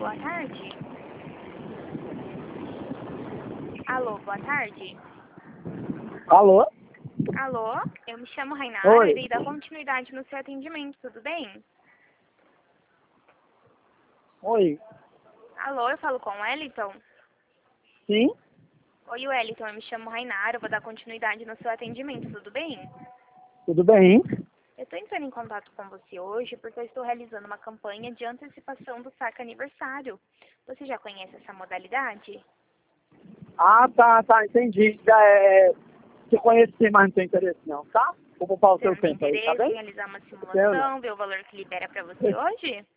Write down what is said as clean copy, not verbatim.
boa tarde. Alô, boa tarde. Alô? Alô, eu me chamo Rainara Oi. e irei dar continuidade no seu atendimento, tudo bem? Oi. Alô, eu falo com o Wellington? Sim? Oi, Wellington, eu me chamo Rainara, eu vou dar continuidade no seu atendimento, tudo bem? Tudo bem? Eu estou entrando em contato com você hoje porque eu estou realizando uma campanha de antecipação do saque aniversário. Você já conhece essa modalidade? Ah, tá, entendi. Te conheço sim, mas não tem interesse não, tá? Vou poupar o Você seu não tem tempo aí, tá interesse em bem? realizar uma Eu não. simulação, ver o valor que libera para você hoje?